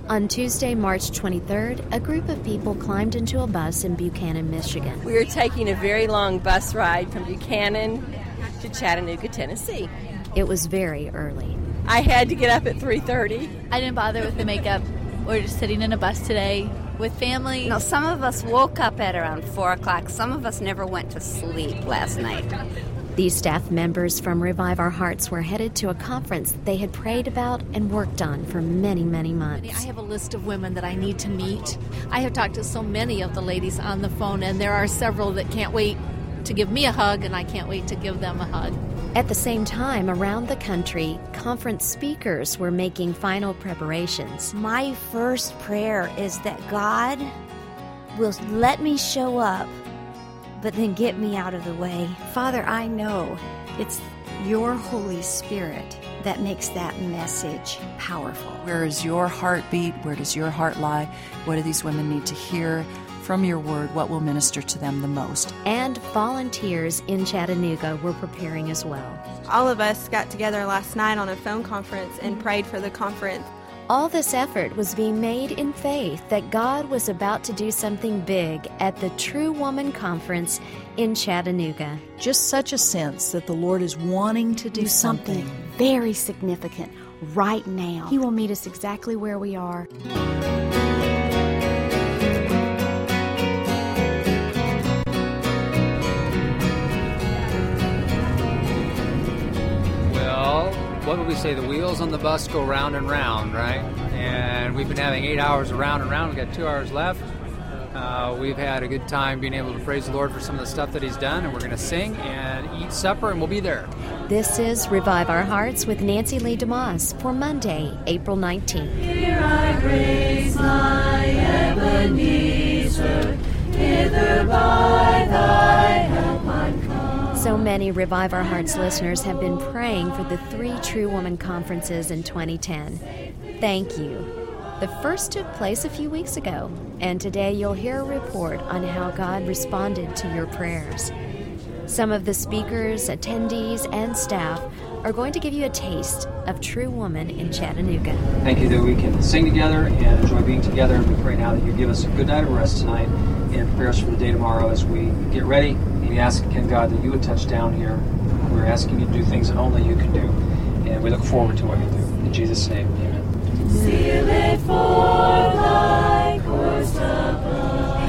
On Tuesday, March 23rd, a group of people climbed into a bus in Buchanan, Michigan. We were taking a very long bus ride from Buchanan to Chattanooga, Tennessee. It was very early. I had to get up at 3:30. I didn't bother with the makeup. We're just sitting in a bus today with family. No, some of us woke up at around 4 o'clock. Some of us never went to sleep last night. These staff members from Revive Our Hearts were headed to a conference they had prayed about and worked on for many, many months. I have a list of women that I need to meet. I have talked to so many of the ladies on the phone, and there are several that can't wait to give me a hug, and I can't wait to give them a hug. At the same time, around the country, conference speakers were making final preparations. My first prayer is that God will let me show up, but then get me out of the way. Father, I know it's your Holy Spirit that makes that message powerful. Where is your heartbeat? Where does your heart lie? What do these women need to hear from your word? What will minister to them the most? And volunteers in Chattanooga were preparing as well. All of us got together last night on a phone conference and prayed for the conference. All this effort was being made in faith that God was about to do something big at the True Woman Conference in Chattanooga. Just such a sense that the Lord is wanting to do something very significant right now. He will meet us exactly where we are. What would we say? The wheels on the bus go round and round, right? And we've been having 8 hours of round and round. We've got 2 hours left. We've had a good time being able to praise the Lord for some of the stuff that He's done, and we're going to sing and eat supper, and we'll be there. This is Revive Our Hearts with Nancy Lee DeMoss for Monday, April 19th. Here I raise my Ebenezer, hither by thy help I'm come. So many Revive Our Hearts listeners have been praying for the 3 True Woman Conferences in 2010. Thank you. The first took place a few weeks ago, and today you'll hear a report on how God responded to your prayers. Some of the speakers, attendees, and staff are going to give you a taste of True Woman in Chattanooga. Thank you that we can sing together and enjoy being together, and we pray now that you give us a good night of rest tonight and prepare us for the day tomorrow as we get ready. We ask again, God, that you would touch down here. We're asking you to do things that only you can do, and we look forward to what you do. In Jesus' name, amen. Seal it for thy course above.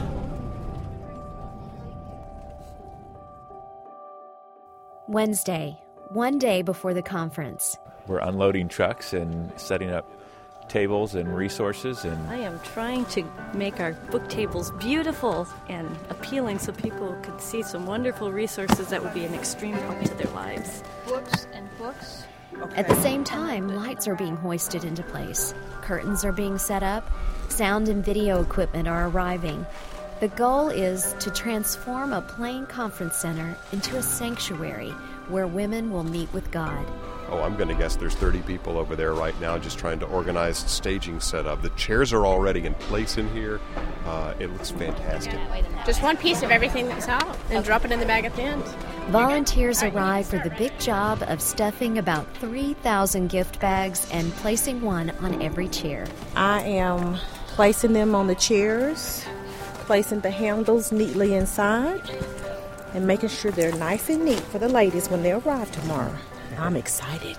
Wednesday, one day before the conference. We're unloading trucks and setting up tables and resources. And I am trying to make our book tables beautiful and appealing so people could see some wonderful resources that would be an extreme help to their lives. Books and books. Okay. At the same time, lights are being hoisted into place. Curtains are being set up. Sound and video equipment are arriving. The goal is to transform a plain conference center into a sanctuary where women will meet with God. Oh, I'm going to guess there's 30 people over there right now just trying to organize staging setup. The chairs are already in place in here. It looks fantastic. Just one piece of everything that's out and drop it in the bag at the end. Volunteers arrive for the big job of stuffing about 3,000 gift bags and placing one on every chair. I am placing them on the chairs, placing the handles neatly inside, and making sure they're nice and neat for the ladies when they arrive tomorrow. I'm excited.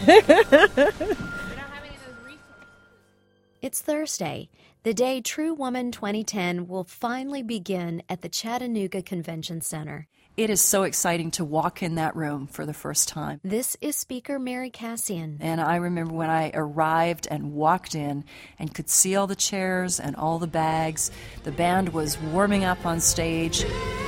It's Thursday, the day True Woman 2010 will finally begin at the Chattanooga Convention Center. It is so exciting to walk in that room for the first time. This is Speaker Mary Cassian. And I remember when I arrived and walked in and could see all the chairs and all the bags. The band was warming up on stage.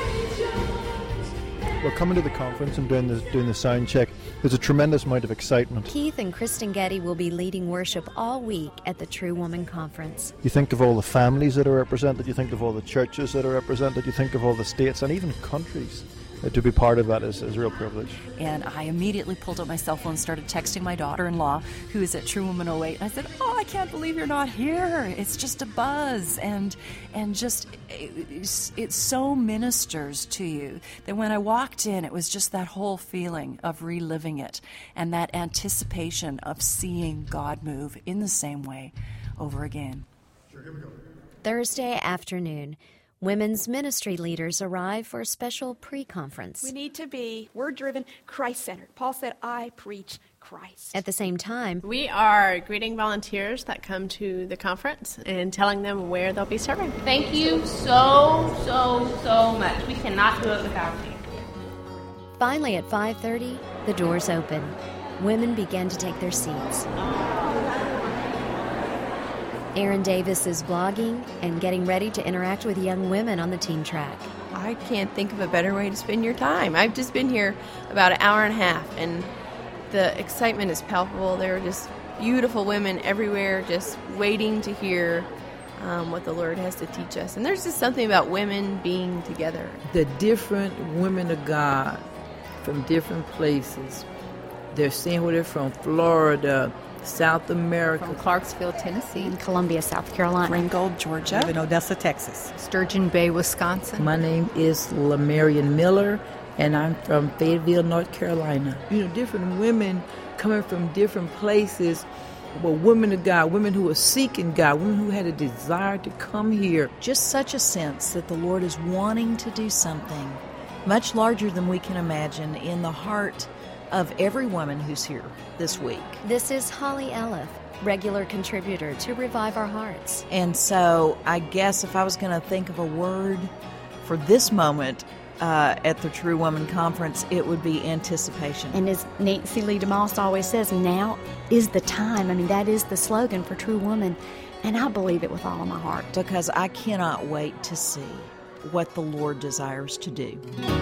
Well, coming to the conference and doing the sound check, there's a tremendous amount of excitement. Keith and Kristen Getty will be leading worship all week at the True Woman Conference. You think of all the families that are represented, you think of all the churches that are represented, you think of all the states and even countries. To be part of that is a real privilege. And I immediately pulled up my cell phone and started texting my daughter-in-law, who is at True Woman 08. And I said, oh, I can't believe you're not here. It's just a buzz. And just, it so ministers to you that when I walked in, it was just that whole feeling of reliving it and that anticipation of seeing God move in the same way over again. Thursday afternoon, women's ministry leaders arrive for a special pre-conference. We need to be word-driven, Christ-centered. Paul said, I preach Christ. At the same time, We are greeting volunteers that come to the conference and telling them where they'll be serving. Thank you so much. We cannot do it without you. finally at 5:30, the doors open. Women begin to take their seats. Erin Davis is blogging and getting ready to interact with young women on the teen track. I can't think of a better way to spend your time. I've just been here about an hour and a half, and the excitement is palpable. There are just beautiful women everywhere just waiting to hear what the Lord has to teach us. And there's just something about women being together. The different women of God from different places. They're saying where they're from, Florida, South America. From Clarksville, Tennessee. In Columbia, South Carolina. Ringgold, Georgia. I live in Odessa, Texas. Sturgeon Bay, Wisconsin. My name is Lamarian Miller, and I'm from Fayetteville, North Carolina. You know, different women coming from different places, but women of God, women who are seeking God, women who had a desire to come here. Just such a sense that the Lord is wanting to do something much larger than we can imagine in the heart of every woman who's here this week. This is Holly Elliff, regular contributor to Revive Our Hearts. And so I guess if I was going to think of a word for this moment at the True Woman Conference, it would be anticipation. And as Nancy Lee DeMoss always says, now is the time. I mean, that is the slogan for True Woman, and I believe it with all of my heart. Because I cannot wait to see what the Lord desires to do.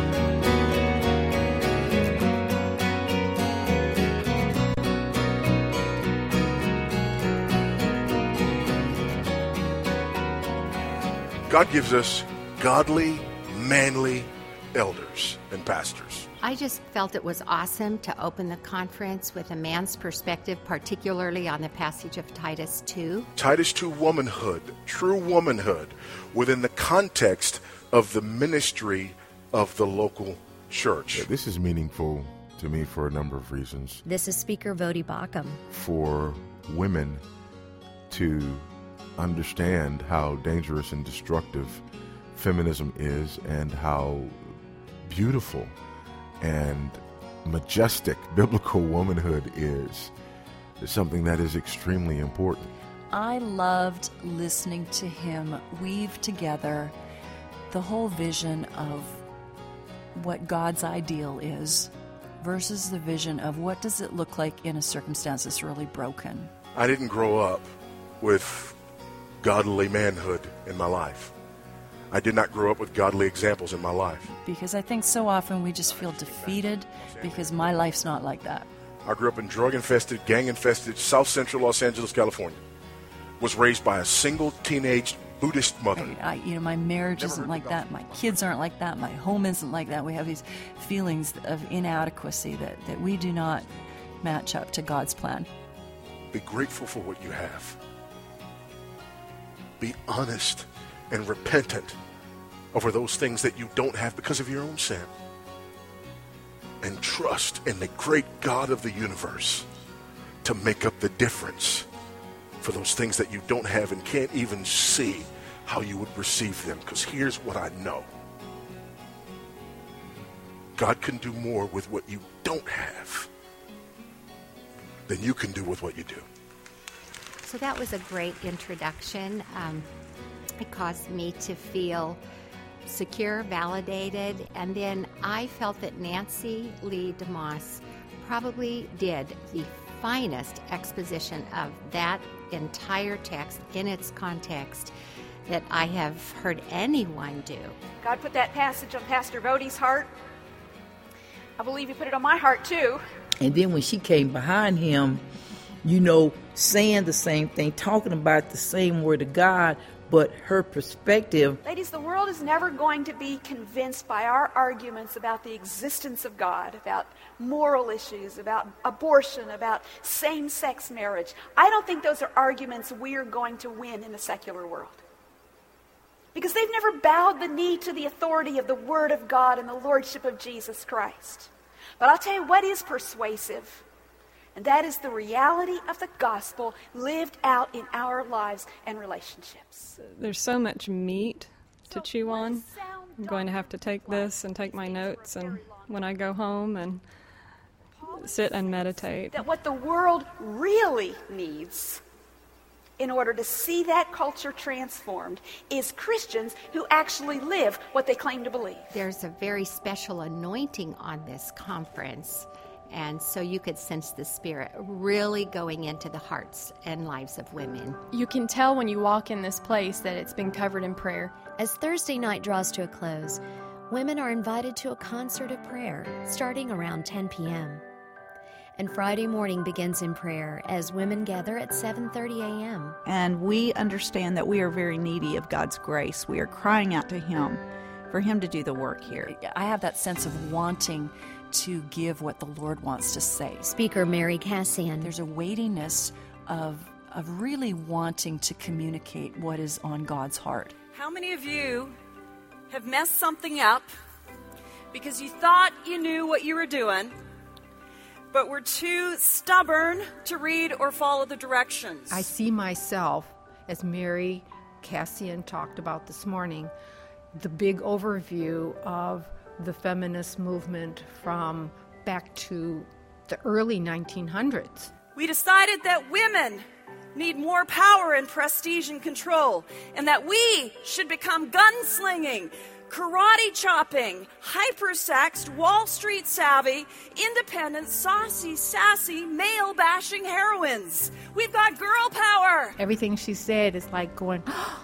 God gives us godly, manly elders and pastors. I just felt it was awesome to open the conference with a man's perspective, particularly on the passage of Titus 2. Titus 2 womanhood, true womanhood, within the context of the ministry of the local church. Yeah, this is meaningful to me for a number of reasons. This is Speaker Vodi Bakum. For women to understand how dangerous and destructive feminism is and how beautiful and majestic biblical womanhood is something that is extremely important. I loved listening to him weave together the whole vision of what God's ideal is versus the vision of what does it look like in a circumstance that's really broken. I didn't grow up with godly manhood in my life. I did not grow up with godly examples in my life. Because I think so often we just feel defeated because my life's not like that. I grew up in drug-infested, gang-infested South Central Los Angeles, California. Was raised by a single teenage Buddhist mother. My marriage isn't like that. My kids aren't like that. My home isn't like that. We have these feelings of inadequacy that we do not match up to God's plan. Be grateful for what you have. Be honest and repentant over those things that you don't have because of your own sin. And trust in the great God of the universe to make up the difference for those things that you don't have and can't even see how you would receive them. Because here's what I know. God can do more with what you don't have than you can do with what you do. So that was a great introduction. It caused me to feel secure, validated, and then I felt that Nancy Lee DeMoss probably did the finest exposition of that entire text in its context that I have heard anyone do. God put that passage on Pastor Vodi's heart. I believe he put it on my heart too. And then when she came behind him, saying the same thing, talking about the same word of God, but her perspective. Ladies, the world is never going to be convinced by our arguments about the existence of God, about moral issues, about abortion, about same-sex marriage. I don't think those are arguments we're going to win in the secular world. Because they've never bowed the knee to the authority of the Word of God and the Lordship of Jesus Christ. But I'll tell you what is persuasive. And that is the reality of the gospel lived out in our lives and relationships. There's so much meat to chew on. I'm going to have to take this and take my notes and when I go home and sit and meditate. That what the world really needs in order to see that culture transformed is Christians who actually live what they claim to believe. There's a very special anointing on this conference, and so you could sense the Spirit really going into the hearts and lives of women. You can tell when you walk in this place that it's been covered in prayer. As Thursday night draws to a close, women are invited to a concert of prayer starting around 10 p.m. And Friday morning begins in prayer as women gather at 7:30 a.m. And we understand that we are very needy of God's grace. We are crying out to Him for Him to do the work here. I have that sense of wanting to give what the Lord wants to say. Speaker Mary Cassian. There's a weightiness of really wanting to communicate what is on God's heart. How many of you have messed something up because you thought you knew what you were doing, but were too stubborn to read or follow the directions? I see myself, as Mary Cassian talked about this morning, the big overview of the feminist movement from back to the early 1900s. We decided that women need more power and prestige and control, and that we should become gunslinging, karate chopping, hypersexed, Wall Street savvy, independent, saucy, sassy, male bashing heroines. We've got girl power. Everything she said is like going, oh,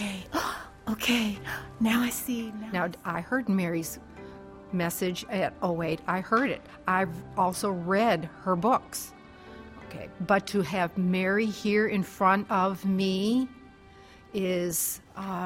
okay, now I see. Now I heard Mary's message at 08. I heard it. I've also read her books. Okay, but to have Mary here in front of me is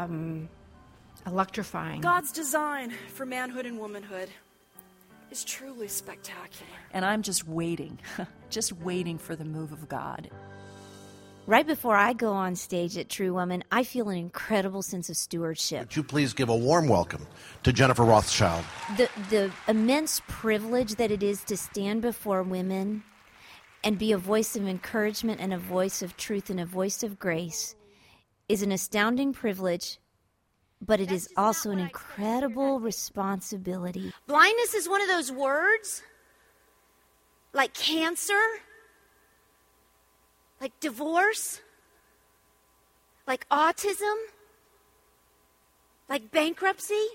electrifying. God's design for manhood and womanhood is truly spectacular. And I'm just waiting for the move of God. Right before I go on stage at True Woman, I feel an incredible sense of stewardship. Would you please give a warm welcome to Jennifer Rothschild? The immense privilege that it is to stand before women and be a voice of encouragement and a voice of truth and a voice of grace is an astounding privilege, but it is also an incredible responsibility. Blindness is one of those words, like cancer, like divorce, like autism, like bankruptcy,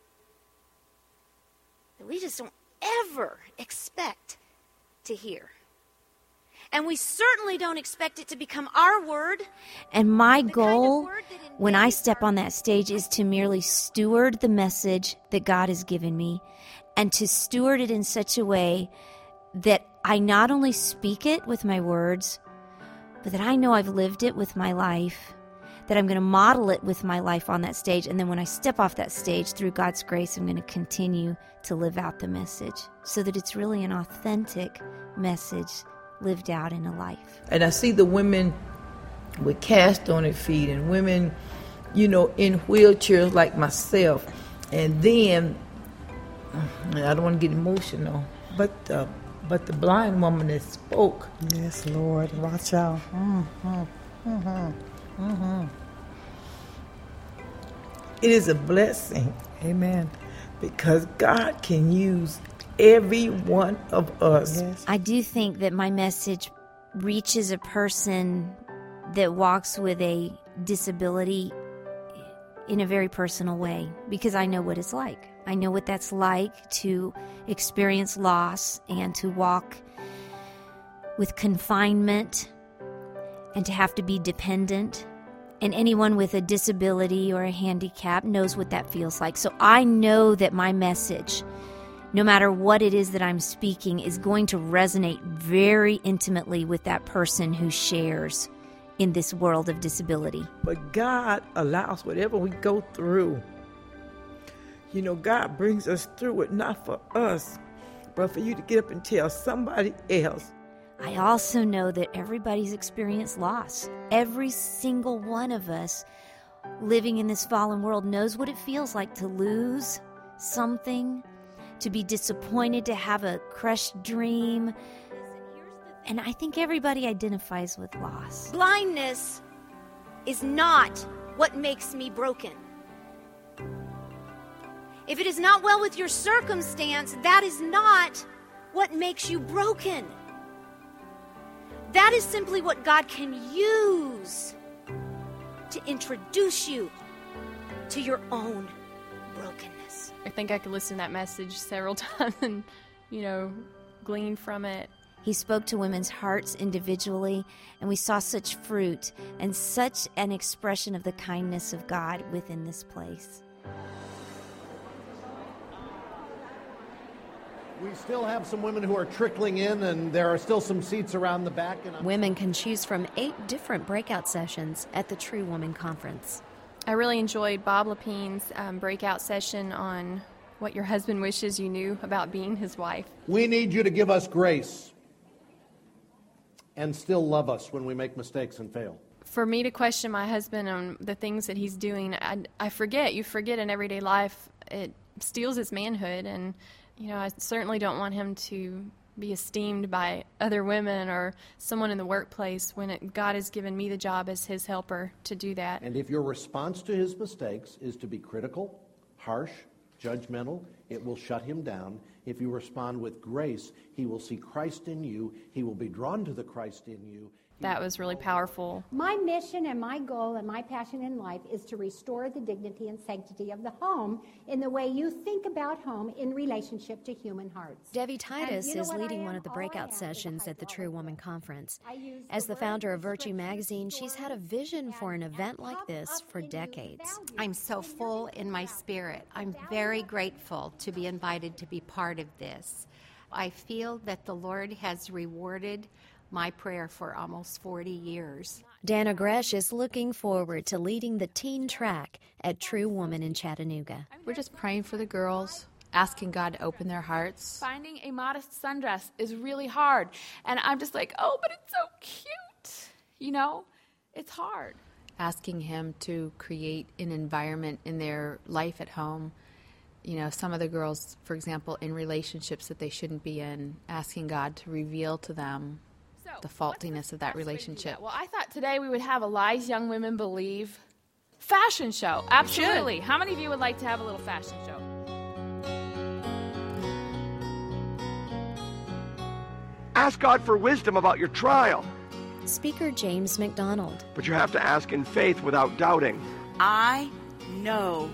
that we just don't ever expect to hear. And we certainly don't expect it to become our word. And my goal when I step on that stage is to merely steward the message that God has given me, and to steward it in such a way that I not only speak it with my words, but that I know I've lived it with my life, that I'm going to model it with my life on that stage. And then when I step off that stage, through God's grace, I'm going to continue to live out the message so that it's really an authentic message lived out in a life. And I see the women with cast on their feet, and women, in wheelchairs like myself. And then, I don't want to get emotional, but the blind woman that spoke. Yes, Lord, Rothschild. It is a blessing. Amen. Because God can use every one of us. Yes. I do think that my message reaches a person that walks with a disability in a very personal way, because I know what it's like. I know what that's like to experience loss and to walk with confinement and to have to be dependent. And anyone with a disability or a handicap knows what that feels like. So I know that my message, no matter what it is that I'm speaking, is going to resonate very intimately with that person who shares in this world of disability. But God allows whatever we go through. God brings us through it, not for us, but for you to get up and tell somebody else. I also know that everybody's experienced loss. Every single one of us living in this fallen world knows what it feels like to lose something, to be disappointed, to have a crushed dream. And I think everybody identifies with loss. Blindness is not what makes me broken. If it is not well with your circumstance, that is not what makes you broken. That is simply what God can use to introduce you to your own brokenness. I think I could listen to that message several times and, glean from it. He spoke to women's hearts individually, and we saw such fruit and such an expression of the kindness of God within this place. We still have some women who are trickling in, and there are still some seats around the back. Women can choose from 8 different breakout sessions at the True Woman Conference. I really enjoyed Bob Lapine's breakout session on what your husband wishes you knew about being his wife. We need you to give us grace and still love us when we make mistakes and fail. For me to question my husband on the things that he's doing, I forget. You forget in everyday life. It steals his manhood, and I certainly don't want him to be esteemed by other women or someone in the workplace when God has given me the job as his helper to do that. And if your response to his mistakes is to be critical, harsh, judgmental, it will shut him down. If you respond with grace, he will see Christ in you. He will be drawn to the Christ in you. That was really powerful. My mission and my goal and my passion in life is to restore the dignity and sanctity of the home in the way you think about home in relationship to human hearts. Debbie Titus is leading one of the breakout sessions at the True Woman Conference. As the founder of Virtue Magazine, she's had a vision for an event like this for decades. I'm so full in my spirit. I'm very grateful to be invited to be part of this. I feel that the Lord has rewarded my prayer for almost 40 years. Dana Gresh is looking forward to leading the teen track at True Woman in Chattanooga. We're just praying for the girls, asking God to open their hearts. Finding a modest sundress is really hard. And I'm just like, oh, but it's so cute. It's hard. Asking Him to create an environment in their life at home. Some of the girls, for example, in relationships that they shouldn't be in, asking God to reveal to them the faultiness of that relationship. Well, I thought today we would have a Lies Young Women Believe fashion show. Absolutely. How many of you would like to have a little fashion show? Ask God for wisdom about your trial. Speaker James McDonald. But you have to ask in faith without doubting. I know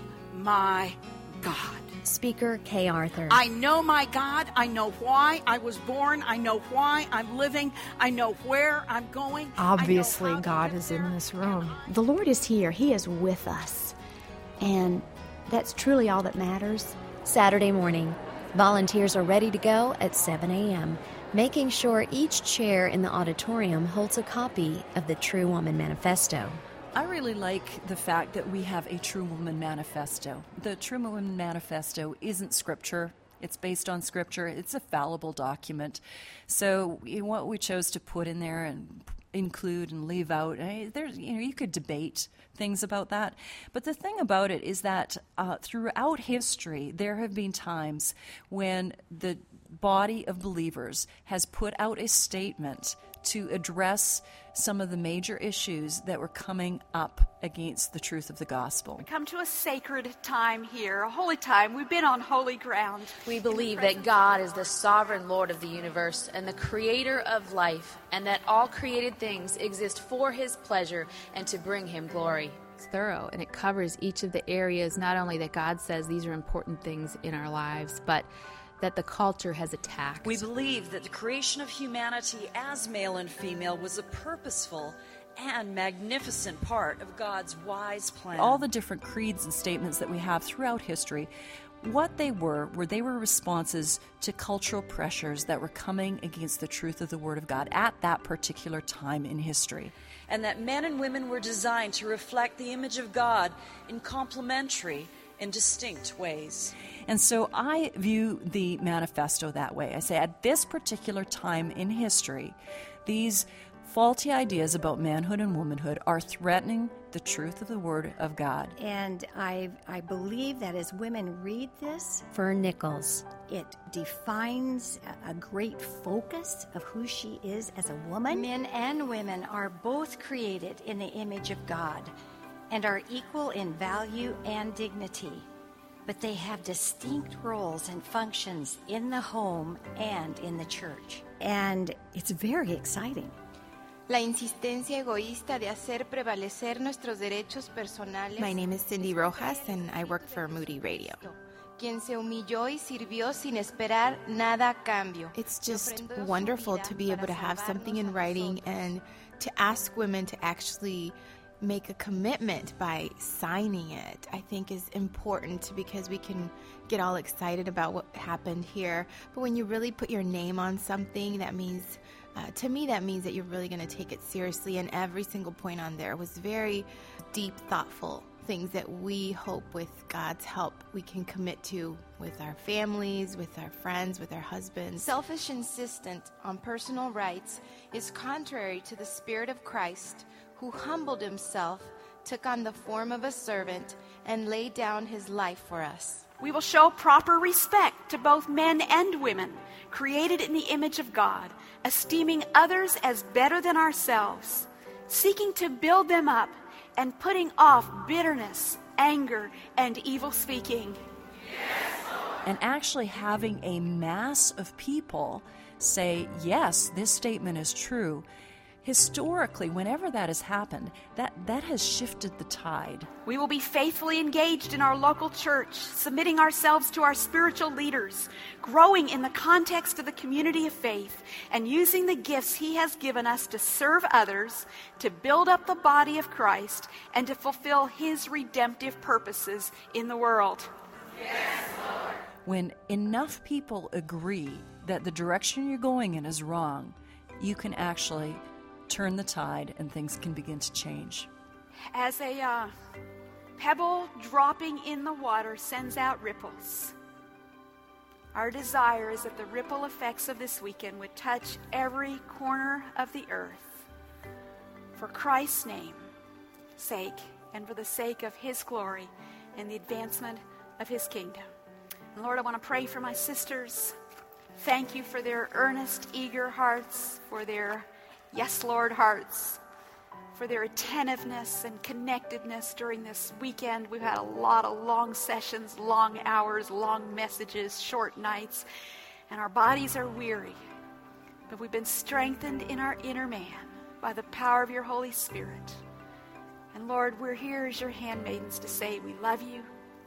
my God. Speaker Kay Arthur. I know my God. I know why I was born. I know why I'm living. I know where I'm going. Obviously, God is in this room. The Lord is here. He is with us. And that's truly all that matters. Saturday morning, volunteers are ready to go at 7 a.m., making sure each chair in the auditorium holds a copy of the True Woman Manifesto. I really like the fact that we have a True Woman Manifesto. The True Woman Manifesto isn't scripture. It's based on scripture. It's a fallible document. So what we chose to put in there and include and leave out, you could debate things about that. But the thing about it is that throughout history, there have been times when the body of believers has put out a statement to address some of the major issues that were coming up against the truth of the gospel. We come to a sacred time here, a holy time. We've been on holy ground. We believe that God is the sovereign Lord of the universe and the creator of life, and that all created things exist for His pleasure and to bring Him glory. It's thorough, and it covers each of the areas, not only that God says these are important things in our lives, but that the culture has attacked. We believe that the creation of humanity as male and female was a purposeful and magnificent part of God's wise plan. All the different creeds and statements that we have throughout history, what they were responses to cultural pressures that were coming against the truth of the Word of God at that particular time in history. And that men and women were designed to reflect the image of God in complementary and distinct ways. And so I view the manifesto that way. I say at this particular time in history, these faulty ideas about manhood and womanhood are threatening the truth of the Word of God. And I believe that as women read this, Fern Nichols. it defines a great focus of who she is as a woman. Men and women are both created in the image of God and are equal in value and dignity. But they have distinct roles and functions in the home and in the church. And it's very exciting. La insistencia egoísta de hacer prevalecer nuestros derechos personales. My name is Cindy Rojas and I work for Moody Radio. Quien se humilló y sirvió sin esperar nada a cambio. It's just wonderful to be able to have something in writing and to ask women to actually make a commitment by signing it. I think is important because we can get all excited about what happened here. But when you really put your name on something, that means, to me, that means that you're really going to take it seriously. And every single point on there was very deep, thoughtful things that we hope with God's help we can commit to with our families, with our friends, with our husbands. Selfish insistence on personal rights is contrary to the Spirit of Christ, who humbled himself, took on the form of a servant, and laid down his life for us. We will show proper respect to both men and women, created in the image of God, esteeming others as better than ourselves, seeking to build them up, and putting off bitterness, anger, and evil speaking. And actually having a mass of people say, yes, this statement is true. Historically, whenever that has happened, that has shifted the tide. We will be faithfully engaged in our local church, submitting ourselves to our spiritual leaders, growing in the context of the community of faith, and using the gifts He has given us to serve others, to build up the body of Christ, and to fulfill His redemptive purposes in the world. Yes, Lord. When enough people agree that the direction you're going in is wrong, you can actually turn the tide and things can begin to change. As a pebble dropping in the water sends out ripples, our desire is that the ripple effects of this weekend would touch every corner of the earth for Christ's name's sake and for the sake of His glory and the advancement of His kingdom. And Lord, I want to pray for my sisters. Thank You for their earnest, eager hearts, for their yes, Lord, hearts, for their attentiveness and connectedness during this weekend. We've had a lot of long sessions, long hours, long messages, short nights, and our bodies are weary. But we've been strengthened in our inner man by the power of Your Holy Spirit. And Lord, we're here as Your handmaidens to say we love You,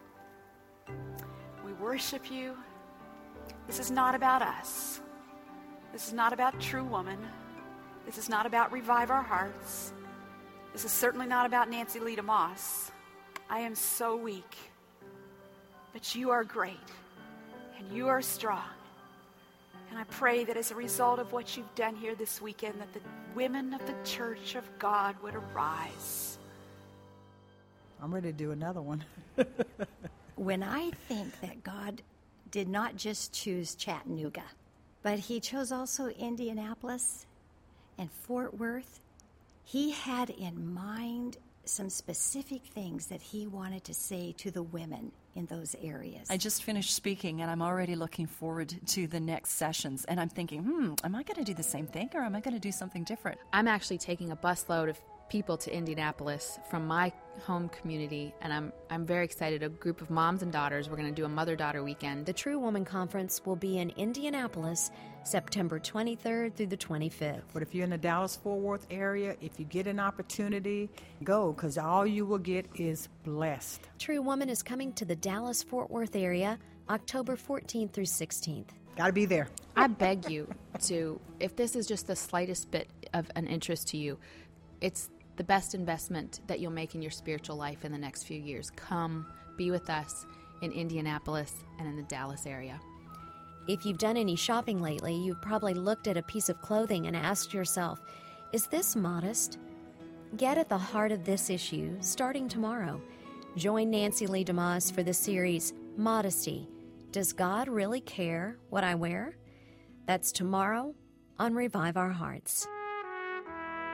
we worship You. This is not about us. This is not about True Woman. This is not about Revive Our Hearts. This is certainly not about Nancy Lee DeMoss. I am so weak. But You are great. And You are strong. And I pray that as a result of what You've done here this weekend, that the women of the Church of God would arise. I'm ready to do another one. When I think that God did not just choose Chattanooga, but He chose also Indianapolis and Fort Worth, He had in mind some specific things that He wanted to say to the women in those areas. I just finished speaking, and I'm already looking forward to the next sessions. And I'm thinking, am I going to do the same thing, or am I going to do something different? I'm actually taking a busload of people to Indianapolis from my home community, and I'm very excited. A group of moms and daughters. We're going to do a mother-daughter weekend. The True Woman Conference will be in Indianapolis, September 23rd through the 25th. But if you're in the Dallas-Fort Worth area, if you get an opportunity, go, because all you will get is blessed. True Woman is coming to the Dallas-Fort Worth area, October 14th through 16th. Got to be there. I beg you to, if this is just the slightest bit of an interest to you, it's the best investment that you'll make in your spiritual life in the next few years. Come, be with us in Indianapolis and in the Dallas area. If you've done any shopping lately, you've probably looked at a piece of clothing and asked yourself, is this modest? Get at the heart of this issue starting tomorrow. Join Nancy Lee DeMoss for the series Modesty. Does God really care what I wear? That's tomorrow on Revive Our Hearts.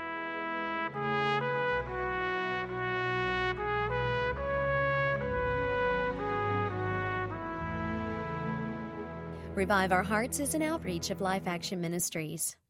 Revive Our Hearts is an outreach of Life Action Ministries.